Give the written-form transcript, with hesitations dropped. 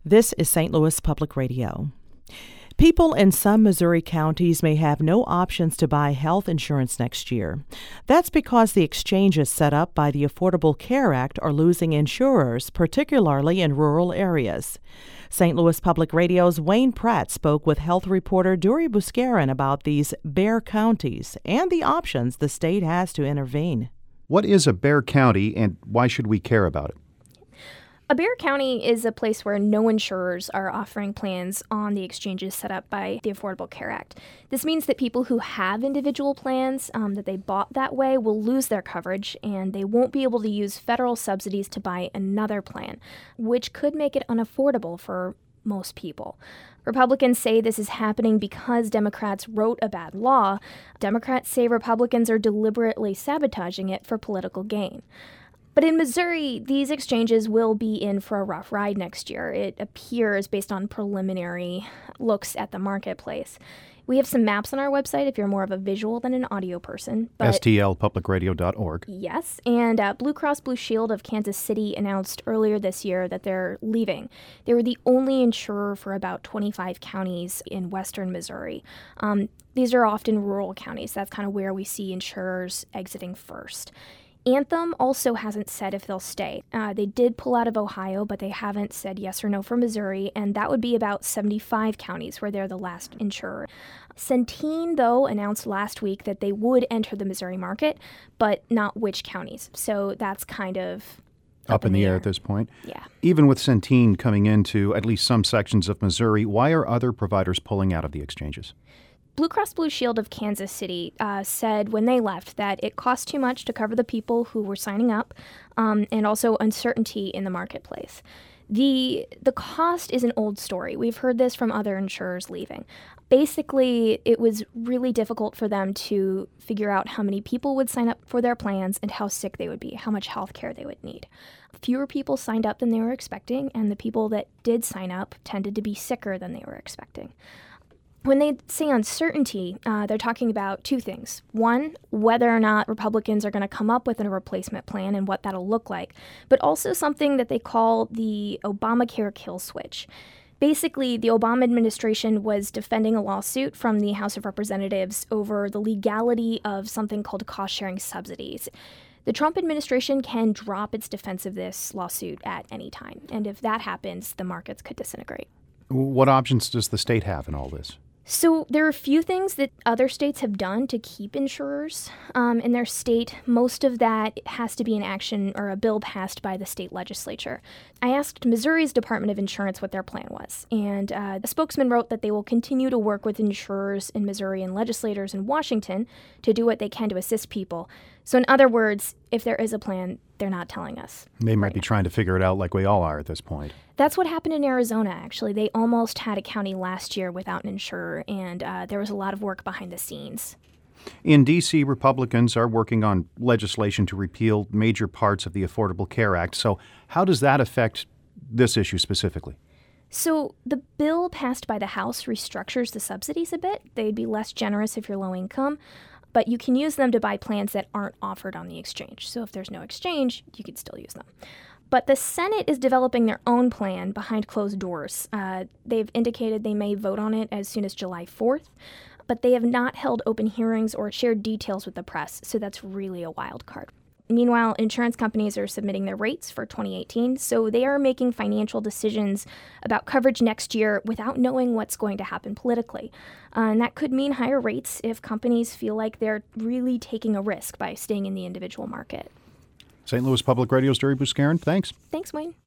This is St. Louis Public Radio. People in some Missouri counties may have no options to buy health insurance next year. That's because the exchanges set up by the Affordable Care Act are losing insurers, particularly in rural areas. St. Louis Public Radio's Wayne Pratt spoke with health reporter Duri Buscarin about these bare counties and the options the state has to intervene. What is a bare county and why should we care about it? A bare county is a place where no insurers are offering plans on the exchanges set up by the Affordable Care Act. This means that people who have individual plans that they bought that way will lose their coverage, and they won't be able to use federal subsidies to buy another plan, which could make it unaffordable for most people. Republicans say this is happening because Democrats wrote a bad law. Democrats say Republicans are deliberately sabotaging it for political gain. But in Missouri, these exchanges will be in for a rough ride next year. It appears based on preliminary looks at the marketplace. We have some maps on our website if you're more of a visual than an audio person. STLpublicradio.org. Yes, and Blue Cross Blue Shield of Kansas City announced earlier this year that they're leaving. They were the only insurer for about 25 counties in western Missouri. These are often rural counties. That's kind of where we see insurers exiting first. Anthem also hasn't said if they'll stay. They did pull out of Ohio, but they haven't said yes or no for Missouri, and that would be about 75 counties where they're the last insurer. Centene, though, announced last week that they would enter the Missouri market, but not which counties. So that's kind of up in the air at this point. Yeah. Even with Centene coming into at least some sections of Missouri, why are other providers pulling out of the exchanges? Blue Cross Blue Shield of Kansas City said when they left that it cost too much to cover the people who were signing up, and also uncertainty in the marketplace. The cost is an old story. We've heard this from other insurers leaving. Basically, it was really difficult for them to figure out how many people would sign up for their plans and how sick they would be, how much health care they would need. Fewer people signed up than they were expecting, and the people that did sign up tended to be sicker than they were expecting. When they say uncertainty, they're talking about two things. One, whether or not Republicans are going to come up with a replacement plan and what that'll look like, but also something that they call the Obamacare kill switch. Basically, the Obama administration was defending a lawsuit from the House of Representatives over the legality of something called cost-sharing subsidies. The Trump administration can drop its defense of this lawsuit at any time, and if that happens, the markets could disintegrate. What options does the state have in all this? So there are a few things that other states have done to keep insurers in their state. Most of that has to be an action or a bill passed by the state legislature. I asked Missouri's Department of Insurance what their plan was, and a spokesman wrote that they will continue to work with insurers in Missouri and legislators in Washington to do what they can to assist people. So in other words, if there is a plan, they're not telling us. They might be trying to figure it out like we all are at this point. That's what happened in Arizona, actually. They almost had a county last year without an insurer, and there was a lot of work behind the scenes. In D.C., Republicans are working on legislation to repeal major parts of the Affordable Care Act. So how does that affect this issue specifically? So the bill passed by the House restructures the subsidies a bit. They'd be less generous if you're low income, but you can use them to buy plans that aren't offered on the exchange. So if there's no exchange, you could still use them. But the Senate is developing their own plan behind closed doors. They've indicated they may vote on it as soon as July 4th, but they have not held open hearings or shared details with the press, so that's really a wild card. Meanwhile, insurance companies are submitting their rates for 2018, so they are making financial decisions about coverage next year without knowing what's going to happen politically. And that could mean higher rates if companies feel like they're really taking a risk by staying in the individual market. St. Louis Public Radio's Duri Buscarin, thanks. Thanks, Wayne.